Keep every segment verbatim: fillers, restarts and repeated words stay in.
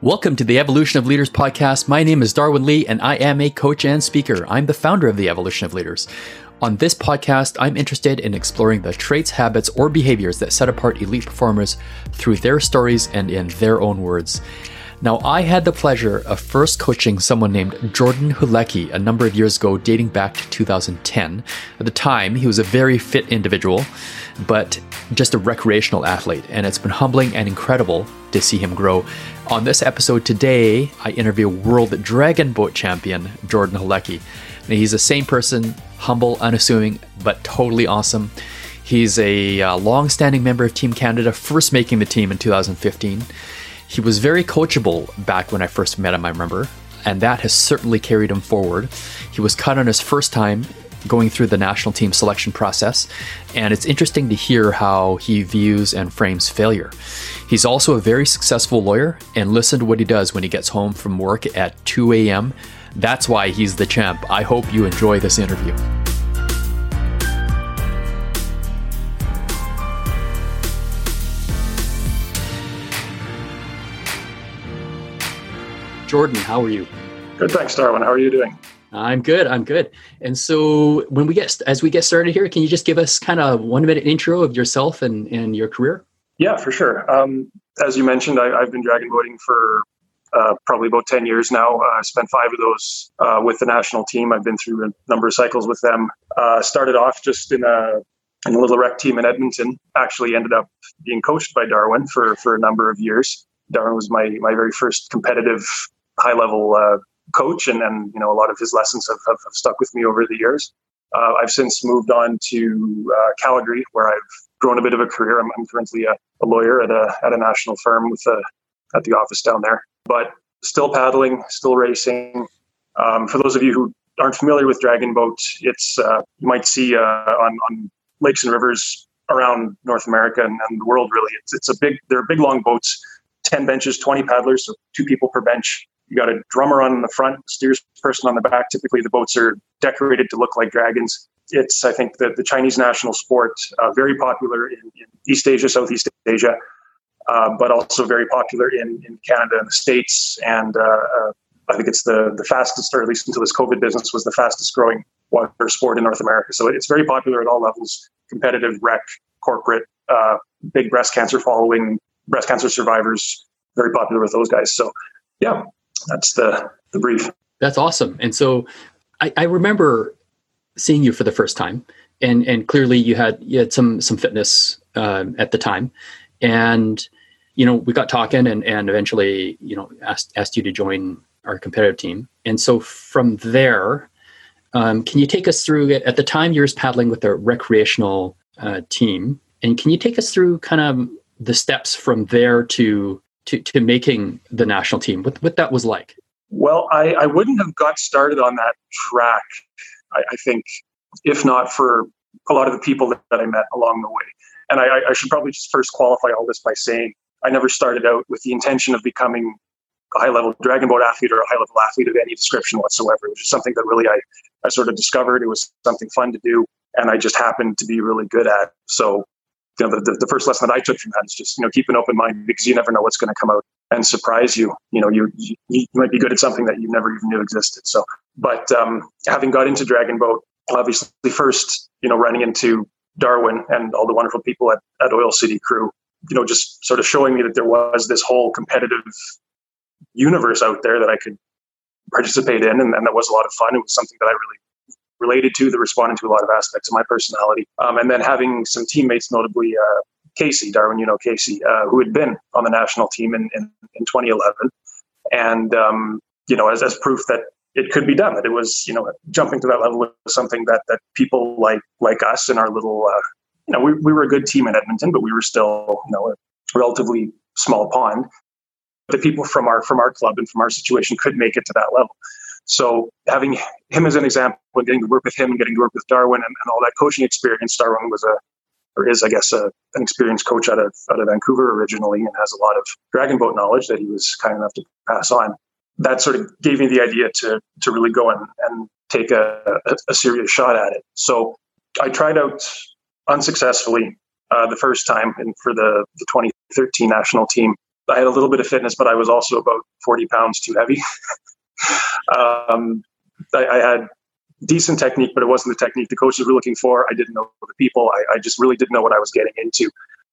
Welcome to the Evolution of Leaders podcast. My name is Darwin Lee, and I am a coach and speaker. I'm the founder of the Evolution of Leaders. On this podcast, I'm interested in exploring the traits, habits, or behaviors that set apart elite performers through their stories and in their own words. Now, I had the pleasure of first coaching someone named Jordan Hulecki a number of years ago, dating back to two thousand ten. At the time, he was a very fit individual, but just a recreational athlete, and it's been humbling and incredible to see him grow. On this episode today, I interview world dragon boat champion Jordan Hulecki. Now, he's the same person, humble, unassuming, but totally awesome. He's a uh, long-standing member of Team Canada, first making the team in two thousand fifteen. He was very coachable back when I first met him, I remember, and that has certainly carried him forward. He was cut on his first time going through the national team selection process, and it's interesting to hear how he views and frames failure. He's also a very successful lawyer, and listen to what he does when he gets home from work at two a.m. That's why he's the champ. I hope you enjoy this interview. Jordan, how are you? Good, thanks, Darwin. How are you doing? I'm good. I'm good. And so, when we get as we get started here, can you just give us kind of one minute intro of yourself and, and your career? Yeah, for sure. Um, as you mentioned, I, I've been dragon boating for uh, probably about ten years now. Uh, I spent five of those uh, with the national team. I've been through a number of cycles with them. Uh, started off just in a in a little rec team in Edmonton. Actually, ended up being coached by Darwin for for a number of years. Darwin was my my very first competitive high level uh, coach, and, and you know a lot of his lessons have, have, have stuck with me over the years. Uh, I've since moved on to uh, Calgary, where I've grown a bit of a career. I'm, I'm currently a, a lawyer at a at a national firm with a at the office down there, but still paddling, still racing. Um, for those of you who aren't familiar with dragon boats, it's uh, you might see uh, on on lakes and rivers around North America and, and the world. Really, it's it's a big. They're big long boats, ten benches, twenty paddlers, so two people per bench. You got a drummer on the front, steers person on the back. Typically, the boats are decorated to look like dragons. It's, I think, the, the Chinese national sport, uh, very popular in, in East Asia, Southeast Asia, uh, but also very popular in, in Canada and the States. And uh, uh, I think it's the, the fastest, or at least until this COVID business, was the fastest growing water sport in North America. So it's very popular at all levels, competitive, rec, corporate, uh, big breast cancer following, breast cancer survivors, very popular with those guys. So, yeah. That's the, the brief. That's awesome. And so I, I remember seeing you for the first time, and and clearly you had you had some some fitness um, at the time, and you know we got talking, and and eventually you know asked asked you to join our competitive team. And so from there, um, can you take us through? At the time, you were paddling with a recreational uh, team, and can you take us through kind of the steps from there to To, to making the national team, what, what that was like? Well, I, I wouldn't have got started on that track, I, I think, if not for a lot of the people that, that I met along the way. And I, I should probably just first qualify all this by saying I never started out with the intention of becoming a high-level dragon boat athlete or a high-level athlete of any description whatsoever. It was just something that really I, I sort of discovered. It was something fun to do, and I just happened to be really good at. So You know, the, the first lesson that I took from that is just, you know, keep an open mind, because you never know what's going to come out and surprise you. You know, you, you you might be good at something that you never even knew existed. So, but um, having got into dragon boat, obviously first, you know, running into Darwin and all the wonderful people at, at Oil City Crew, you know, just sort of showing me that there was this whole competitive universe out there that I could participate in. And, and that was a lot of fun. It was something that I really related to, that responded to a lot of aspects of my personality. Um, and then having some teammates, notably uh, Casey, Darwin, you know, Casey, uh, who had been on the national team in, in, in twenty eleven. And, um, you know, as, as proof that it could be done, that it was, you know, jumping to that level was something that that people like like us in our little, uh, you know, we, we were a good team in Edmonton, but we were still, you know, a relatively small pond. The people from our from our club and from our situation could make it to that level. So having him as an example and getting to work with him and getting to work with Darwin and, and all that coaching experience, Darwin was a, or is, I guess, a, an experienced coach out of out of Vancouver originally, and has a lot of dragon boat knowledge that he was kind enough to pass on. That sort of gave me the idea to to really go and, and take a, a, a serious shot at it. So I tried out unsuccessfully uh, the first time and for the, the twenty thirteen national team. I had a little bit of fitness, but I was also about forty pounds too heavy. um, I, I had decent technique, but it wasn't the technique the coaches were looking for. I didn't know the people. I, I just really didn't know what I was getting into.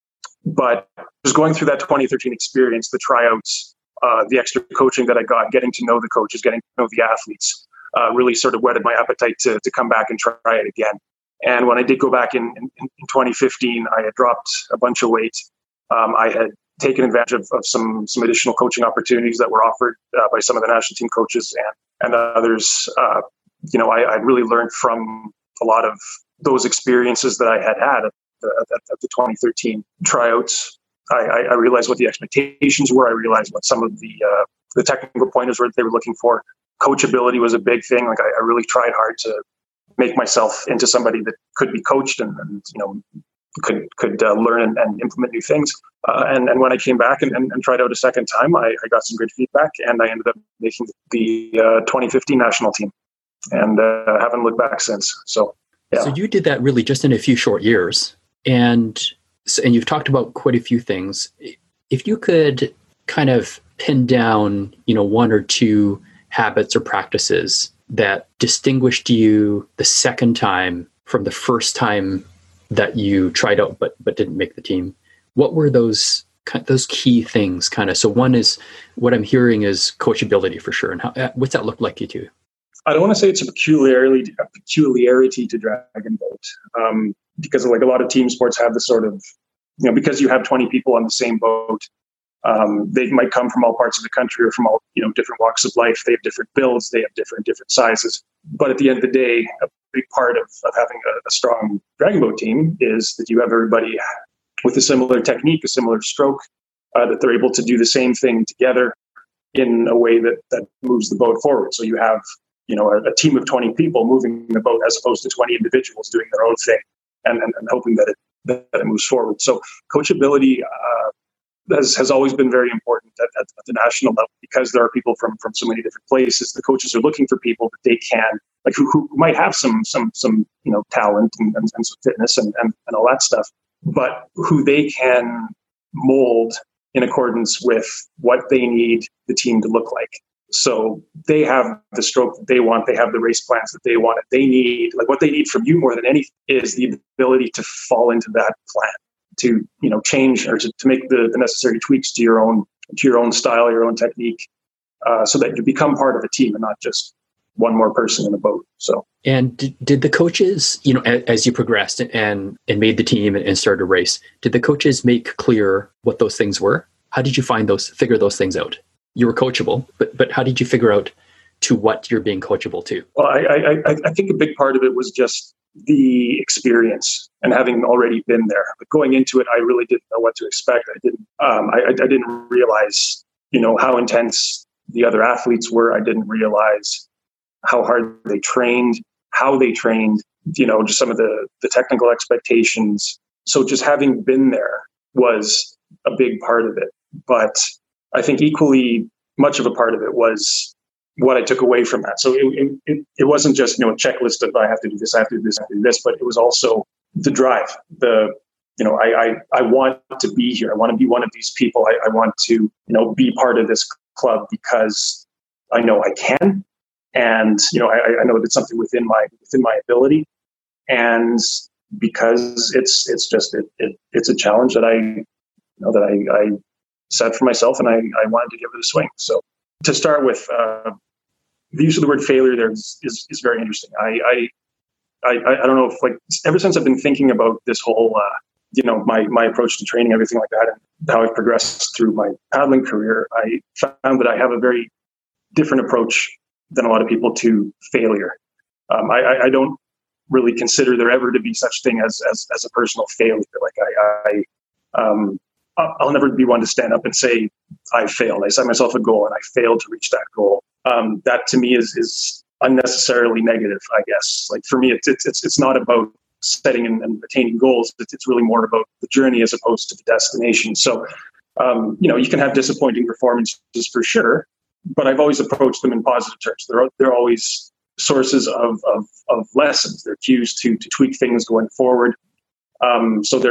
But just going through that twenty thirteen experience, the tryouts, uh, the extra coaching that I got, getting to know the coaches, getting to know the athletes, uh, really sort of whetted my appetite to to come back and try it again. And when I did go back in, in, in twenty fifteen, I had dropped a bunch of weight. Um, I had taken advantage of, of some some additional coaching opportunities that were offered uh, by some of the national team coaches and, and others. Uh, you know, I, I really learned from a lot of those experiences that I had had at the, at, at the twenty thirteen tryouts. I, I realized what the expectations were. I realized what some of the uh, the technical pointers were that they were looking for. Coachability was a big thing. Like I, I really tried hard to make myself into somebody that could be coached and, and you know, could could uh, learn and, and implement new things. Uh, and, and when I came back and, and, and tried out a second time, I, I got some good feedback, and I ended up making the uh, twenty fifteen national team, and uh, haven't looked back since. So, yeah. So you did that really just in a few short years, and and you've talked about quite a few things. If you could kind of pin down, you know, one or two habits or practices that distinguished you the second time from the first time that you tried out but but didn't make the team, what were those those key things kind of? So one is, what I'm hearing is coachability for sure. And how, what's that look like to you two? I don't want to say it's a peculiarity, a peculiarity to Dragon Boat, um, because like a lot of team sports have the sort of, you know, because you have twenty people on the same boat, um, they might come from all parts of the country or from all, you know, different walks of life. They have different builds, they have different different sizes. But at the end of the day, a big part of, of having a, a strong Dragon Boat team is that you have everybody with a similar technique, a similar stroke, uh, that they're able to do the same thing together in a way that, that moves the boat forward. So you have, you know, a, a team of twenty people moving the boat as opposed to twenty individuals doing their own thing and, and, and hoping that it, that it moves forward. So coachability uh, has, has always been very important at, at, at the national level, because there are people from, from so many different places. The coaches are looking for people that they can, like who, who might have some, some, some, you know, talent and, and, and some fitness and, and, and all that stuff, but who they can mold in accordance with what they need the team to look like. So they have the stroke that they want. They have the race plans that they want. They need, like what they need from you more than anything is the ability to fall into that plan, to, you know, change or to, to make the, the necessary tweaks to your own, to your own style, your own technique, uh, so that you become part of a team and not just one more person in a boat. So, and did, did the coaches, you know, as, as you progressed and, and made the team and started a race, did the coaches make clear what those things were? How did you find those, figure those things out? You were coachable, but but how did you figure out to what you're being coachable to? Well, I, I I think a big part of it was just the experience and having already been there. But going into it, I really didn't know what to expect. I didn't um, I, I didn't realize, you know, how intense the other athletes were. I didn't realize how hard they trained, how they trained. You know, just some of the the technical expectations. So just having been there was a big part of it, but I think equally much of a part of it was what I took away from that. So it, it, it wasn't just, you know, a checklist of I have to do this, I have to do this, I have to do this, but it was also the drive. The, you know, I I, I want to be here. I want to be one of these people. I, I want to, you know, be part of this club because I know I can, and you know, I, I know that it's something within my within my ability, and because it's it's just it, it it's a challenge that I, you know, that I. I set for myself, and I, I wanted to give it a swing. So to start with, uh, the use of the word failure there is, is, is very interesting. I, I, I, I don't know if, like, ever since I've been thinking about this whole, uh, you know, my, my approach to training, everything like that, and how I've progressed through my paddling career, I found that I have a very different approach than a lot of people to failure. Um, I, I don't really consider there ever to be such thing as, as, as a personal failure. Like I, I, um, I'll never be one to stand up and say I failed. I set myself a goal and I failed to reach that goal. Um, that to me is is unnecessarily negative, I guess. Like for me, it's it's it's not about setting and, and attaining goals. It's, it's really more about the journey as opposed to the destination. So, um, you know, you can have disappointing performances for sure, but I've always approached them in positive terms. They're they're always sources of of, of lessons. They're cues to to tweak things going forward. Um, so they're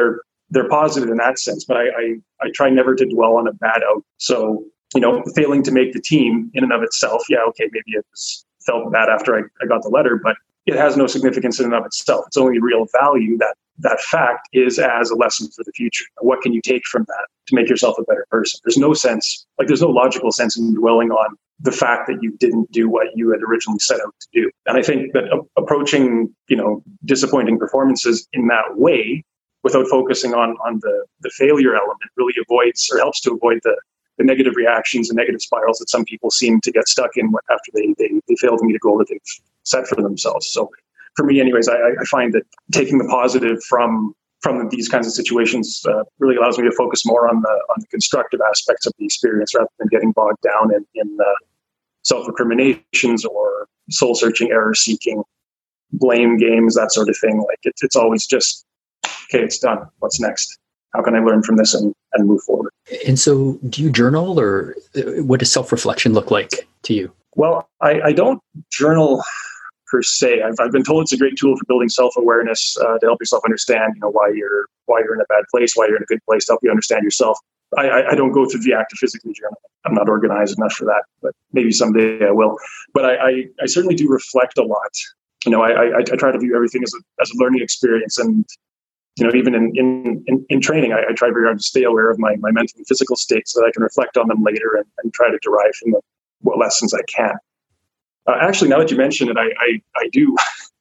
they're positive in that sense, but I, I, I try never to dwell on a bad out. So, you know, failing to make the team in and of itself, yeah, okay, maybe it was, felt bad after I, I got the letter, but it has no significance in and of itself. It's only real value that that fact is as a lesson for the future. What can you take from that to make yourself a better person? There's no sense, like there's no logical sense in dwelling on the fact that you didn't do what you had originally set out to do. And I think that a- approaching, you know, disappointing performances in that way, without focusing on on the, the failure element, really avoids or helps to avoid the, the negative reactions and negative spirals that some people seem to get stuck in after they, they, they fail to meet a goal that they've set for themselves. So for me anyways, I, I find that taking the positive from from these kinds of situations uh, really allows me to focus more on the on the constructive aspects of the experience rather than getting bogged down in, in uh, self-recriminations or soul-searching, error-seeking, blame games, that sort of thing. Like it, it's always just, okay, it's done. What's next? How can I learn from this and, and move forward? And so do you journal, or what does self-reflection look like to you? Well, I, I don't journal per se. I've, I've been told it's a great tool for building self-awareness uh, to help yourself understand, you know, why you're why you're in a bad place, why you're in a good place, to help you understand yourself. I, I, I don't go through the act of physically journaling. I'm not organized enough for that, but maybe someday I will. But I, I, I certainly do reflect a lot. You know, I, I, I try to view everything as a, as a learning experience. And, you know, even in, in, in, in training, I, I try very hard to stay aware of my, my mental and physical state so that I can reflect on them later and, and try to derive from them what lessons I can. Uh, actually, now that you mention it, I, I, I do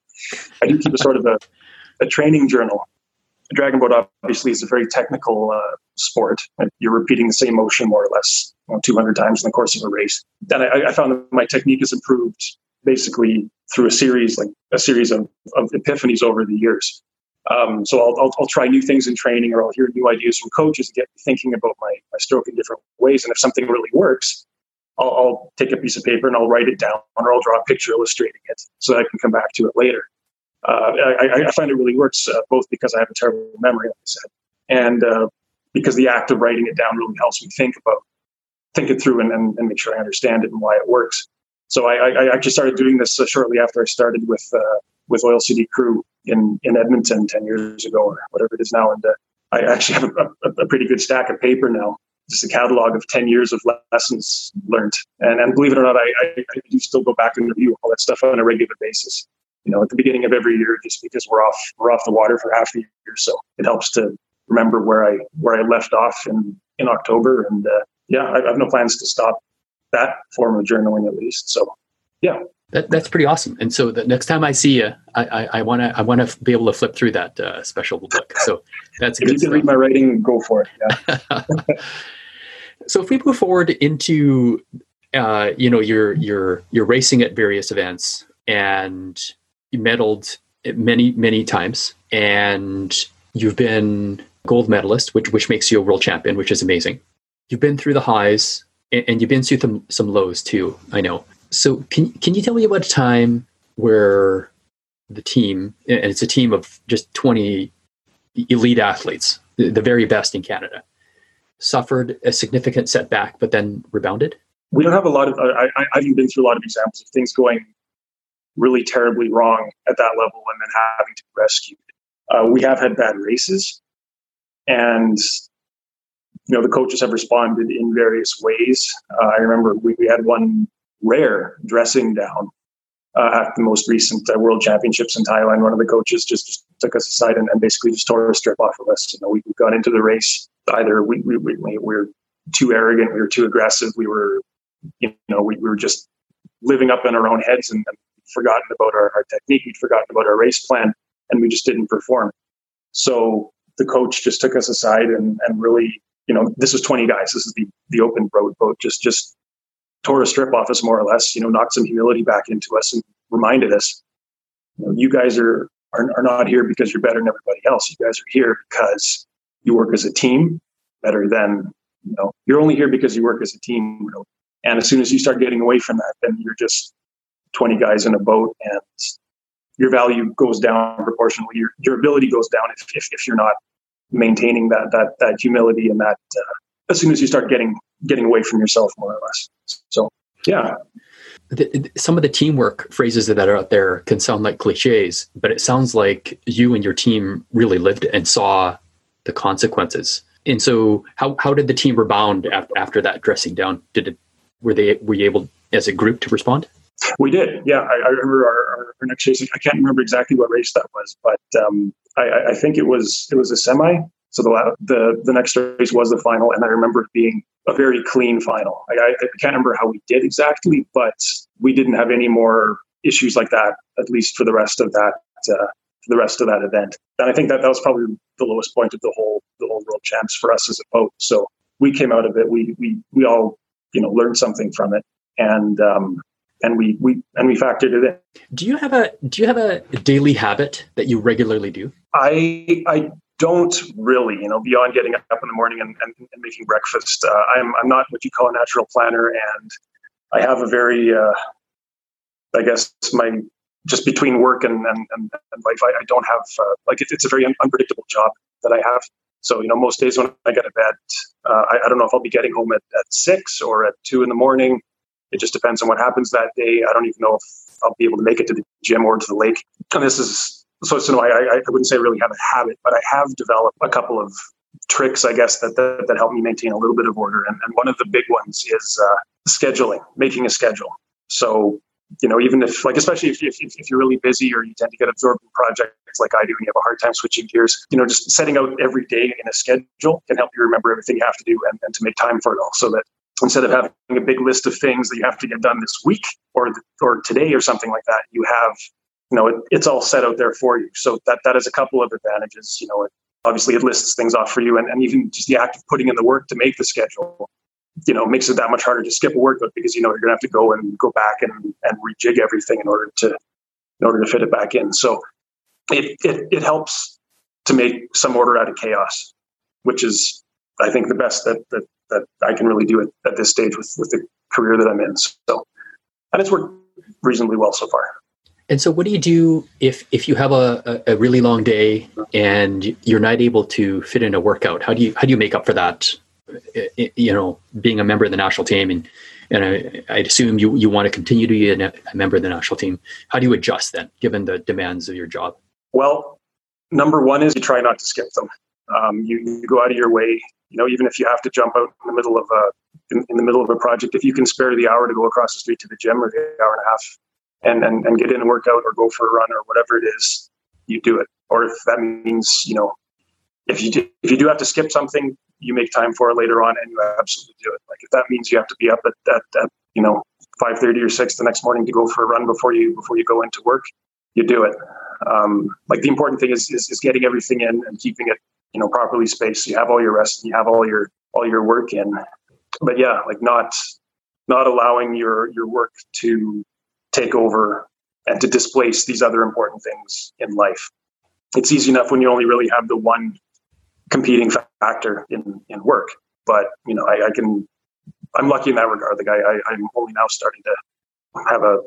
I do keep a sort of a, a training journal. Dragon boat obviously is a very technical uh, sport. You're repeating the same motion more or less, you know, two hundred times in the course of a race. And I, I found that my technique has improved basically through a series, like a series of, of epiphanies over the years. Um, so I'll, I'll I'll try new things in training, or I'll hear new ideas from coaches and get me thinking about my, my stroke in different ways. And if something really works, I'll, I'll take a piece of paper and I'll write it down, or I'll draw a picture illustrating it so that I can come back to it later. Uh, I, I find it really works, uh, both because I have a terrible memory, like I said, and uh, because the act of writing it down really helps me think about, think it through and, and, and make sure I understand it and why it works. So I, I actually started doing this uh, shortly after I started with uh, with Oil City Crew in, in Edmonton ten years ago, or whatever it is now. And uh, I actually have a, a, a pretty good stack of paper now, just a catalog of ten years of lessons learned. And, and believe it or not, I, I, I do still go back and review all that stuff on a regular basis. You know, at the beginning of every year, just because we're off we're off the water for half the year, so it helps to remember where I where I left off in, in October. And uh, yeah, I, I have no plans to stop that form of journaling, at least. So yeah, that, that's pretty awesome. And so the next time I see you, I want to I want to be able to flip through that uh, special book. So that's if good. You can stuff. Read my writing, go for it. Yeah. So if we move forward into uh, you know, you're you're you're racing at various events, and you medaled many, many times, and you've been gold medalist, which which makes you a world champion, which is amazing. You've been through the highs, and, and you've been through some, some lows too, I know. So can can you tell me about a time where the team, and it's a team of just twenty elite athletes, the, the very best in Canada, suffered a significant setback, but then rebounded? We don't have a lot of, I, I haven't been through a lot of examples of things going really terribly wrong at that level and then having to be rescued. Uh, we have had bad races, and you know the coaches have responded in various ways. Uh, I remember we, we had one rare dressing down uh, at the most recent uh, World Championships in Thailand. One of the coaches just, just took us aside and, and basically just tore a strip off of us. You know, we, we got into the race, either we we, we, we were too arrogant, we were too aggressive, we were you know we, we were just living up in our own heads and, and forgotten about our, our technique, we'd forgotten about our race plan, and we just didn't perform. So the coach just took us aside and, and really, you know, this was twenty guys. This is the, the open road boat, just, just tore a strip off us more or less, you know, knocked some humility back into us and reminded us, you know, you guys are, are, are not here because you're better than everybody else. You guys are here because you work as a team better than, you know, you're only here because you work as a team. Really. And as soon as you start getting away from that, then you're just twenty guys in a boat, and your value goes down proportionally. Your your ability goes down if if, if you're not maintaining that that that humility and that uh, as soon as you start getting getting away from yourself more or less. So yeah. The, some of the teamwork phrases that are out there can sound like cliches, but it sounds like you and your team really lived it and saw the consequences. And so how, how did the team rebound after, after that dressing down? Did it, were they, were you able as a group to respond? We did. Yeah. I, I remember our, our next race. I can't remember exactly what race that was, but um, I, I think it was, it was a semi. So the, the, the next race was the final. And I remember it being a very clean final. I, I can't remember how we did exactly, but we didn't have any more issues like that, at least for the rest of that, uh, for the rest of that event. And I think that that was probably the lowest point of the whole, the whole world champs for us as a boat. So we came out of it. We, we, we all, you know, learned something from it. And, um, and we, we, and we factored it in. Do you have a, do you have a daily habit that you regularly do? I, I don't really, you know, beyond getting up in the morning and, and, and making breakfast. Uh, I'm, I'm not what you call a natural planner, and I have a very, uh, I guess my, just between work and, and, and life, I, I don't have, uh, like, it, it's a very un- unpredictable job that I have. So, you know, most days when I get to bed, uh, I, I don't know if I'll be getting home at, at six or at two in the morning. It just depends on what happens that day. I don't even know if I'll be able to make it to the gym or to the lake. And this is, so, so no, I, I wouldn't say I really have a habit, but I have developed a couple of tricks, I guess, that, that, that help me maintain a little bit of order. And, and one of the big ones is uh, scheduling, making a schedule. So, you know, even if, like, especially if, if, if you're really busy or you tend to get absorbed in projects like I do and you have a hard time switching gears, you know, just setting out every day in a schedule can help you remember everything you have to do and, and to make time for it all, so that instead of having a big list of things that you have to get done this week or or today or something like that, you have, you know, it, it's all set out there for you. So that that is a couple of advantages. You know, it, obviously it lists things off for you, and, and even just the act of putting in the work to make the schedule, you know, makes it that much harder to skip a workout, because, you know, you're going to have to go and go back and, and rejig everything in order to in order to fit it back in. So it, it it helps to make some order out of chaos, which is, I think, the best that that, that I can really do it at this stage with, with the career that I'm in. So, and it's worked reasonably well so far. And so what do you do if, if you have a, a really long day and you're not able to fit in a workout? How do you, how do you make up for that? You know, being a member of the national team, and, and I, I'd assume you, you want to continue to be a, a member of the national team. How do you adjust then, given the demands of your job? Well, number one is you try not to skip them. Um, you, you go out of your way, you know, even if you have to jump out in the middle of a, in, in the middle of a project, if you can spare the hour to go across the street to the gym, or the hour and a half, and, and, and get in and work out or go for a run or whatever it is, you do it. Or if that means, you know, if you do, if you do have to skip something, you make time for it later on, and you absolutely do it. Like, if that means you have to be up at, at, at you know, five thirty or six the next morning to go for a run before you, before you go into work, you do it. Um, like, the important thing is, is, is getting everything in and keeping it, you know, properly spaced. So you have all your rest and you have all your, all your work in. But yeah, like, not, not allowing your, your work to take over and to displace these other important things in life. It's easy enough when you only really have the one competing factor in, in work. But, you know, I, I can, I'm lucky in that regard. Like, I, I, I'm only now starting to have a,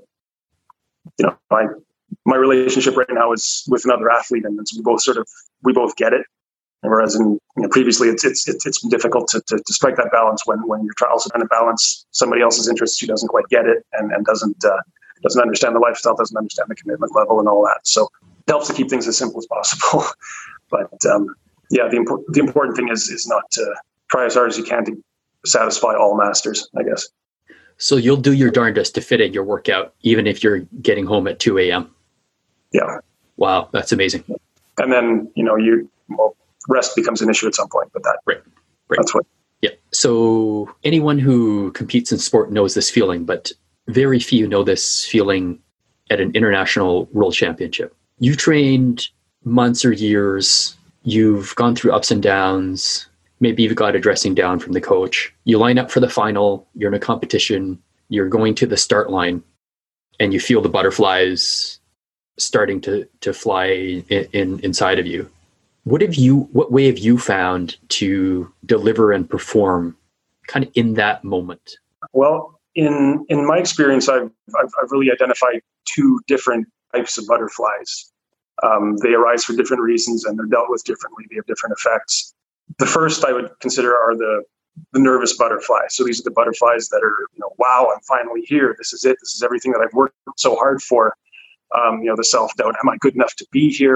you know, my, my relationship right now is with another athlete, and so we both sort of, we both get it. And whereas in, you know, previously it's, it's, it's, it's been difficult to, to, to strike that balance when, when you're also trying to balance somebody else's interests who doesn't quite get it and, and doesn't, uh, doesn't understand the lifestyle, doesn't understand the commitment level and all that. So it helps to keep things as simple as possible. But, um, yeah, the, impor- the important thing is, is not to try as hard as you can to satisfy all masters, I guess. So you'll do your darndest to fit in your workout, even if you're getting home at two a.m. Yeah. Wow, that's amazing. And then, you know, you, well, rest becomes an issue at some point, but that, right. Right. That's what. Yeah. So anyone who competes in sport knows this feeling, but very few know this feeling at an international world championship. You trained months or years. You've gone through ups and downs. Maybe you've got a dressing down from the coach. You line up for the final. You're in a competition. You're going to the start line, and you feel the butterflies starting to to fly in, in inside of you. What have you? What way have you found to deliver and perform, kind of in that moment? Well, in in my experience, I've I've, I've really identified two different types of butterflies. Um, they arise for different reasons, and they're dealt with differently. They have different effects. The first I would consider are the the nervous butterflies. So these are the butterflies that are, you know, wow, I'm finally here. This is it. This is everything that I've worked so hard for. Um, you know, the self-doubt. Am I good enough to be here?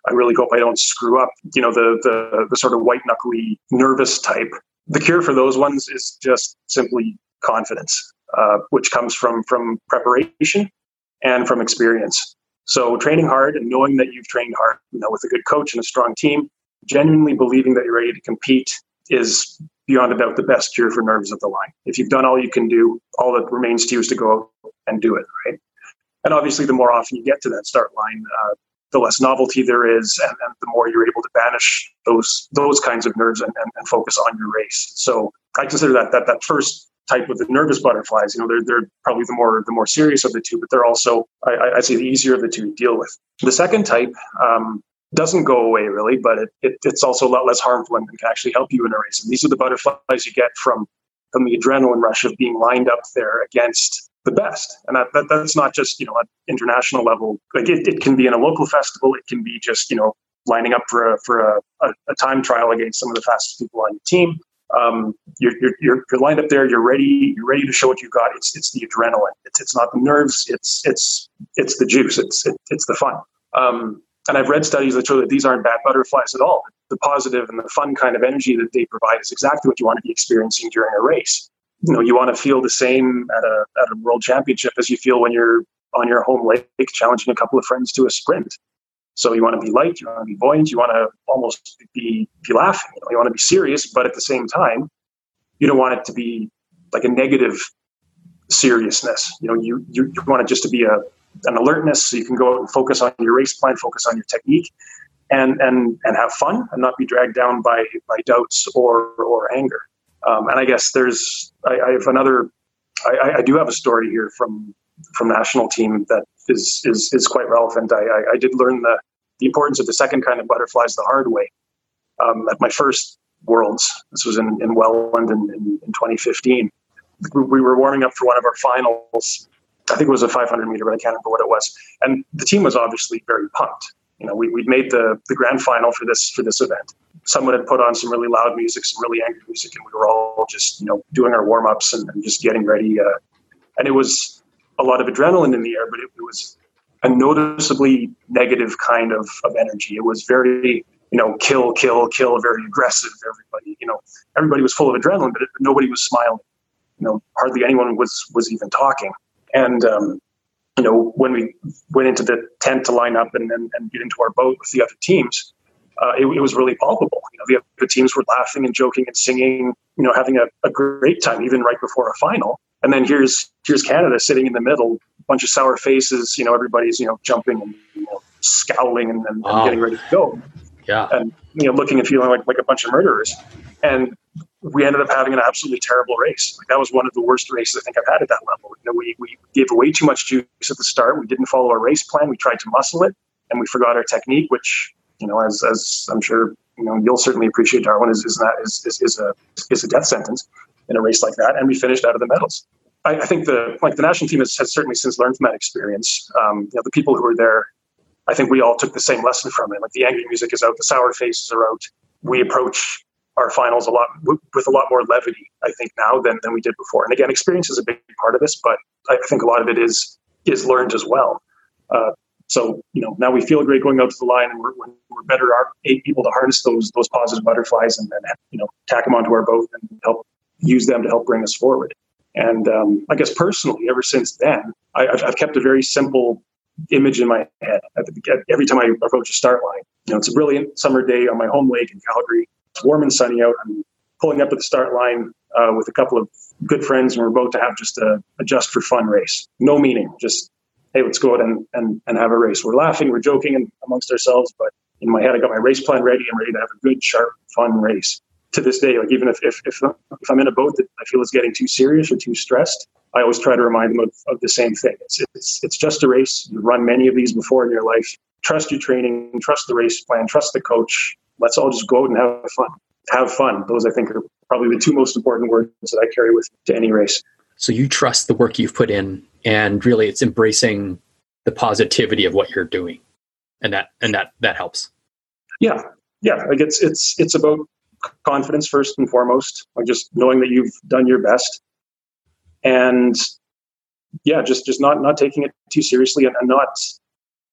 I really hope I don't screw up, you know, the the, the sort of white knuckly nervous type. The cure for those ones is just simply confidence, uh, which comes from from preparation and from experience. So training hard and knowing that you've trained hard, you know, with a good coach and a strong team, genuinely believing that you're ready to compete is beyond a doubt the best cure for nerves at the line. If you've done all you can do, all that remains to you is to go out and do it, right? And obviously, the more often you get to that start line, uh, the less novelty there is, and, and the more you're able to banish those those kinds of nerves and, and, and focus on your race. So I consider that that that first type with the nervous butterflies, you know, they're they're probably the more the more serious of the two, but they're also, I, I say, the easier of the two to deal with. The second type um, doesn't go away really, but it, it it's also a lot less harmful and can actually help you in a race. And these are the butterflies you get from from the adrenaline rush of being lined up there against the best. And that, that that's not just, you know, at international level. Like it, it can be in a local festival. It can be just, you know, lining up for a for a, a, a time trial against some of the fastest people on your team. Um, you're, you're you're you're lined up there. You're ready. You're ready to show what you've got. It's it's the adrenaline. It's it's not the nerves. It's it's it's the juice. It's it, it's the fun. Um, and I've read studies that show that these aren't bad butterflies at all. The positive and the fun kind of energy that they provide is exactly what you want to be experiencing during a race. You know, you want to feel the same at a at a world championship as you feel when you're on your home lake challenging a couple of friends to a sprint. So you want to be light, you want to be buoyant, you want to almost be be laughing. You know, you want to be serious, but at the same time, you don't want it to be like a negative seriousness. You know, you you, you want it just to be a an alertness, so you can go out and focus on your race plan, focus on your technique, and and and have fun, and not be dragged down by by doubts or or anger. Um, and I guess there's, I, I have another, I, I do have a story here from, from national team that is, is, is quite relevant. I, I, I did learn the, the importance of the second kind of butterflies the hard way. Um, at my first Worlds, this was in, in Welland in, in, in twenty fifteen, we, we were warming up for one of our finals. I think it was a five hundred meter, but I can't remember what it was. And the team was obviously very pumped. You know, we, we'd made the, the grand final for this, for this event. Someone had put on some really loud music, some really angry music, and we were all just, you know, doing our warm-ups and, and just getting ready. Uh, and it was a lot of adrenaline in the air, but it, it was a noticeably negative kind of, of energy. It was very, you know, kill, kill, kill, very aggressive. Everybody, you know, everybody was full of adrenaline, but it, nobody was smiling. You know, hardly anyone was was even talking. And, um, you know, when we went into the tent to line up and, and, and get into our boat with the other teams, Uh, it, it was really palpable. You know, the other teams were laughing and joking and singing, you know, having a, a great time, even right before a final. And then here's here's Canada sitting in the middle, a bunch of sour faces. You know, everybody's, you know, jumping and, you know, scowling and, and, wow. and getting ready to go. Yeah, and you know, looking and feeling like like a bunch of murderers. And we ended up having an absolutely terrible race. Like, that was one of the worst races I think I've had at that level. You know, we we gave away too much juice at the start. We didn't follow our race plan. We tried to muscle it, and we forgot our technique, which, you know, as as I'm sure, you know, you'll certainly appreciate, Darwin, is is not is is, is a is a death sentence in a race like that. And we finished out of the medals. I, I think the like the national team has, has certainly since learned from that experience. Um, you know, the people who were there, I think we all took the same lesson from it. Like, the angry music is out, the sour faces are out. We approach our finals a lot with a lot more levity, I think, now than than we did before. And again, experience is a big part of this, but I think a lot of it is is learned as well. Uh, So, you know, now we feel great going out to the line, and we're, we're better able to harness those those positive butterflies and then, you know, tack them onto our boat and help use them to help bring us forward. And um, I guess personally, ever since then, I, I've, I've kept a very simple image in my head at the, every time I approach a start line. You know, it's a brilliant summer day on my home lake in Calgary. It's warm and sunny out. I'm pulling up at the start line uh, with a couple of good friends, and we're about to have just a, a just for fun race. No meaning, just, hey, let's go out and, and, and have a race. We're laughing, we're joking and amongst ourselves, but in my head, I got my race plan ready. I'm ready to have a good, sharp, fun race. To this day, like, even if, if, if, if I'm in a boat that I feel is getting too serious or too stressed, I always try to remind them of, of the same thing. It's, it's, it's just a race. You've run many of these before in your life. Trust your training, trust the race plan, trust the coach. Let's all just go out and have fun. Have fun. Those, I think, are probably the two most important words that I carry with to any race. So you trust the work you've put in, and really it's embracing the positivity of what you're doing. And that, and that, that helps. Yeah. Yeah. Like, it's, it's, it's about confidence first and foremost, like just knowing that you've done your best, and yeah, just, just not, not taking it too seriously, and, and not,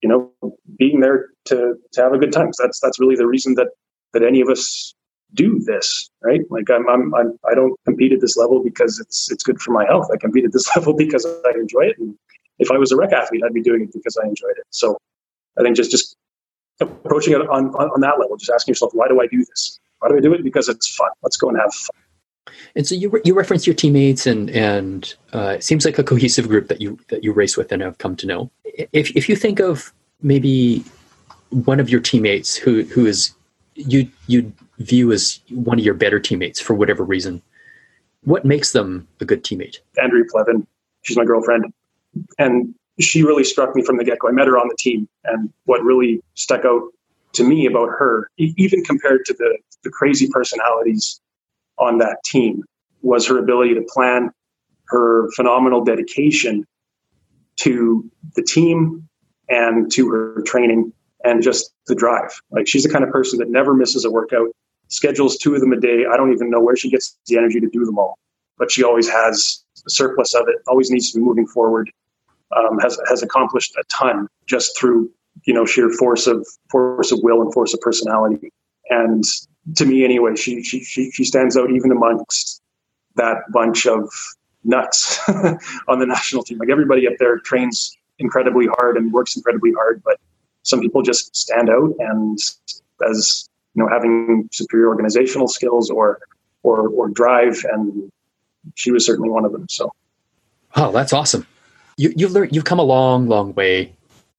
you know, being there to, to have a good time. So that's, that's really the reason that, that any of us do this, right? Like I'm, I'm, I'm, I don't compete at this level because it's, it's good for my health. I compete at this level because I enjoy it. And if I was a rec athlete, I'd be doing it because I enjoyed it. So I think just, just approaching it on, on, on that level, just asking yourself, why do I do this? Why do I do it? Because it's fun. Let's go and have fun. And so you re- you reference your teammates, and and uh, it seems like a cohesive group that you that you race with and have come to know. If if you think of maybe one of your teammates who who is you you view as one of your better teammates for whatever reason, what makes them a good teammate? Andrea Plevin, she's my girlfriend, and she really struck me from the get-go. I met her on the team, and what really stuck out to me about her, e- even compared to the the crazy personalities on that team, was her ability to plan, her phenomenal dedication to the team and to her training, and just the drive. Like, she's the kind of person that never misses a workout, schedules two of them a day. I don't even know where she gets the energy to do them all, but she always has a surplus of it, always needs to be moving forward, um, has, has accomplished a ton just through, you know, sheer force of force of will and force of personality. And to me, anyway, she she she she stands out even amongst that bunch of nuts on the national team. Like, everybody up there trains incredibly hard and works incredibly hard, but some people just stand out, and as you know, having superior organizational skills or or or drive, and she was certainly one of them. So, oh, that's awesome. You you've learned you've come a long, long way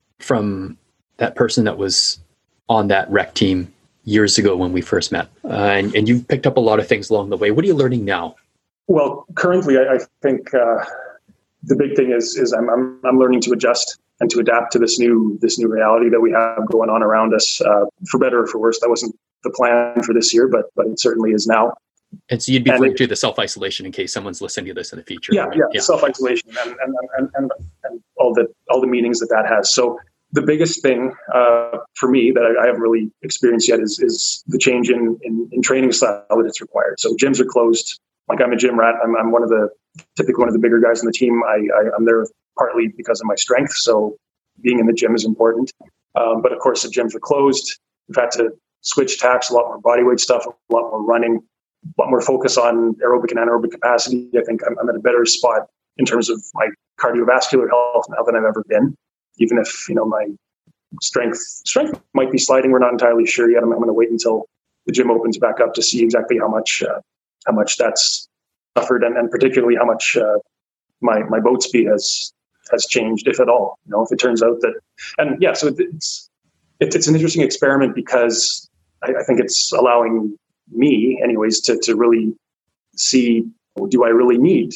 from that person that was on that rec team years ago when we first met, uh, and, and you've picked up a lot of things along the way. What are you learning now? Well, currently, I, I think uh, the big thing is is I'm, I'm I'm learning to adjust and to adapt to this new this new reality that we have going on around us, uh, for better or for worse. That wasn't the plan for this year, but but it certainly is now. And so you'd be and referring it, to the self-isolation in case someone's listening to this in the future. Yeah, right? yeah, yeah. self-isolation and and, and and and all the all the meanings that that has. So the biggest thing uh, for me that I, I haven't really experienced yet is is the change in, in in training style that it's required. So gyms are closed. Like, I'm a gym rat. I'm I'm one of the typically one of the bigger guys on the team. I, I I'm there partly because of my strength. So being in the gym is important. Um, but of course, the gyms are closed. We've had to switch tacks, a lot more bodyweight stuff, a lot more running, a lot more focus on aerobic and anaerobic capacity. I think I'm, I'm at a better spot in terms of my cardiovascular health now than I've ever been. Even if, you know, my strength strength might be sliding, we're not entirely sure yet. I'm, I'm going to wait until the gym opens back up to see exactly how much uh, how much that's suffered, and, and particularly how much uh, my my boat speed has has changed, if at all. You know, if it turns out that, and yeah, so it's it, it's an interesting experiment because I, I think it's allowing me, anyways, to to really see, do I really need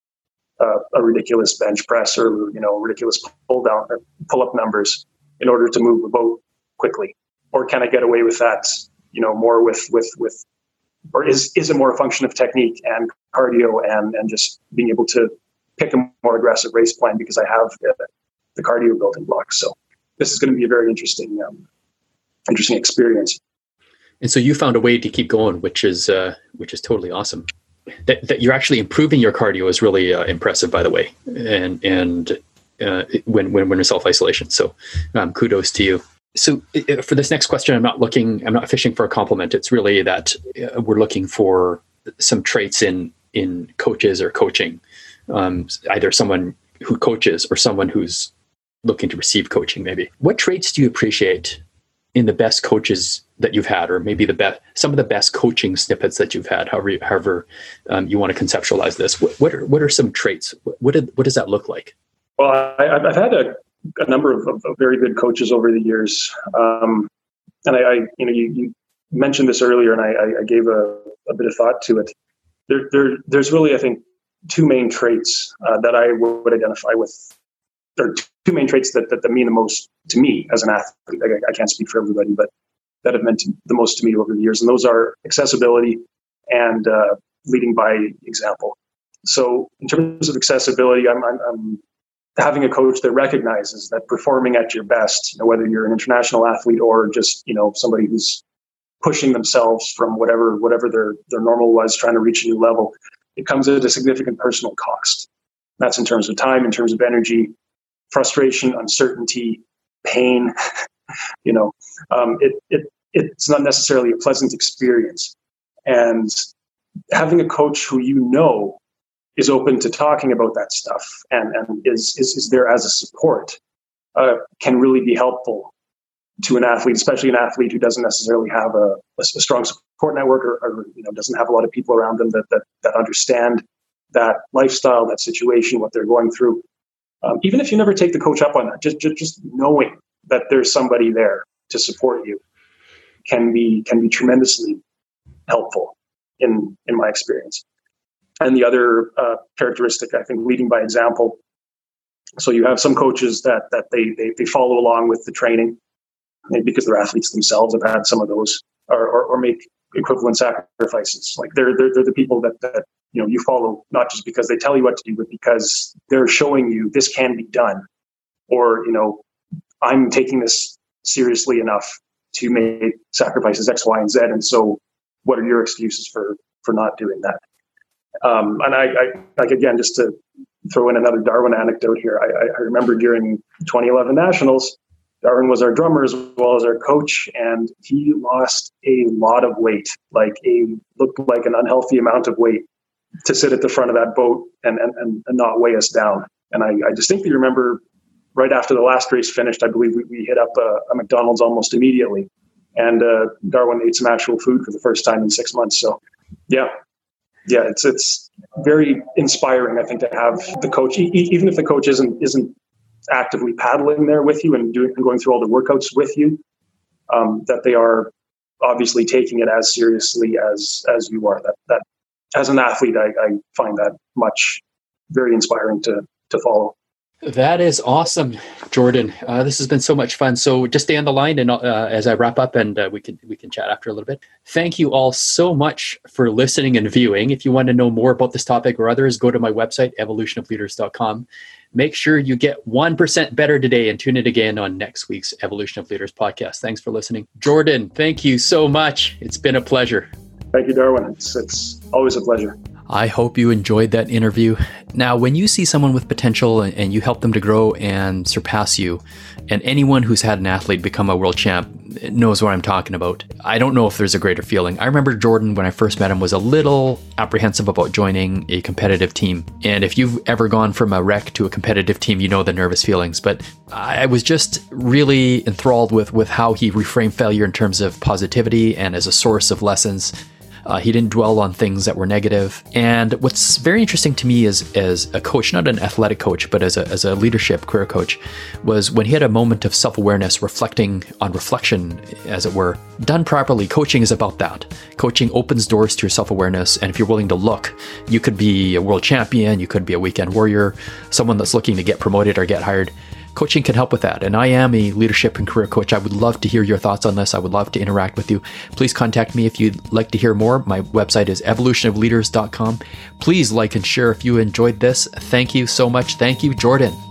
uh, a ridiculous bench press or, you know, ridiculous pull down or pull up numbers in order to move the boat quickly, or can I get away with that, you know, more with with with, or is is it more a function of technique and cardio and and just being able to pick a more aggressive race plan because I have the, the cardio building blocks. So this is going to be a very interesting, um, interesting experience. And so you found a way to keep going, which is uh, which is totally awesome. That that you're actually improving your cardio is really uh, impressive, by the way. And and uh, when when when in self isolation. So um, kudos to you. So uh, for this next question, I'm not looking, I'm not fishing for a compliment. It's really that uh, we're looking for some traits in in coaches or coaching. Um, either someone who coaches or someone who's looking to receive coaching, maybe. What traits do you appreciate in the best coaches that you've had, or maybe the best, some of the best coaching snippets that you've had, however, however um, you want to conceptualize this? What, what are what are some traits? What did, what does that look like? Well, I, I've had a, a number of, of very good coaches over the years, um, and I, I, you know, you, you mentioned this earlier, and I, I gave a, a bit of thought to it. There, there, there's really, I think, two main traits uh, that I would identify with. There are two main traits that, that, that mean the most to me as an athlete. I, I can't speak for everybody, but that have meant the most to me over the years. And those are accessibility and uh, leading by example. So in terms of accessibility, I'm, I'm, I'm having a coach that recognizes that performing at your best, you know, whether you're an international athlete or just, you know, somebody who's pushing themselves from whatever whatever their, their normal was, trying to reach a new level, it comes at a significant personal cost. That's in terms of time, in terms of energy, frustration, uncertainty, pain. you know, um, it, it it's not necessarily a pleasant experience. And having a coach who you know is open to talking about that stuff and, and is, is, is there as a support uh, can really be helpful to an athlete, especially an athlete who doesn't necessarily have a, a strong support network or, or you know doesn't have a lot of people around them that that, that understand that lifestyle, that situation, what they're going through. Um, even if you never take the coach up on that, just, just just knowing that there's somebody there to support you can be can be tremendously helpful in in my experience. And the other uh, characteristic, I think, leading by example. So you have some coaches that that they they, they follow along with the training, maybe because their athletes themselves have had some of those, or or, or make equivalent sacrifices. Like they're, they're they're the people that that you know you follow not just because they tell you what to do, but because they're showing you this can be done, or you know I'm taking this seriously enough to make sacrifices X, Y, and Z, and so what are your excuses for for not doing that? Um, and I, I like again just to throw in another Darwin anecdote here. I, I remember during twenty eleven Nationals, Darwin was our drummer as well as our coach, and he lost a lot of weight, like a looked like an unhealthy amount of weight, to sit at the front of that boat and and, and not weigh us down. And I, I distinctly remember right after the last race finished, I believe we, we hit up a, a McDonald's almost immediately, and uh, Darwin ate some actual food for the first time in six months. So, yeah. Yeah, it's it's very inspiring, I think, to have the coach, e- even if the coach isn't isn't actively paddling there with you and doing and going through all the workouts with you, um, that they are obviously taking it as seriously as as you are. That that as an athlete, I, I find that much very inspiring to to follow. That is awesome, Jordan. Uh, this has been so much fun. So just stay on the line, and uh, as I wrap up, and uh, we can we can chat after a little bit. Thank you all so much for listening and viewing. If you want to know more about this topic or others, go to my website, evolution of leaders dot com. Make sure you get one percent better today, and tune in again on next week's Evolution of Leaders podcast. Thanks for listening. Jordan, thank you so much. It's been a pleasure. Thank you, Darwin. It's, it's always a pleasure. I hope you enjoyed that interview. Now, when you see someone with potential and you help them to grow and surpass you, and anyone who's had an athlete become a world champ knows what I'm talking about. I don't know if there's a greater feeling. I remember Jordan, when I first met him, was a little apprehensive about joining a competitive team. And if you've ever gone from a rec to a competitive team, you know the nervous feelings. But I was just really enthralled with, with how he reframed failure in terms of positivity and as a source of lessons. Uh, he didn't dwell on things that were negative. And what's very interesting to me as, as a coach, not an athletic coach, but as a, as a leadership career coach, was when he had a moment of self-awareness, reflecting on reflection, as it were. Done properly, coaching is about that. Coaching opens doors to your self-awareness. And if you're willing to look, you could be a world champion, you could be a weekend warrior, someone that's looking to get promoted or get hired. Coaching can help with that. And I am a leadership and career coach. I would love to hear your thoughts on this. I would love to interact with you. Please contact me if you'd like to hear more. My website is evolution of leaders dot com. Please like and share if you enjoyed this. Thank you so much. Thank you, Jordan.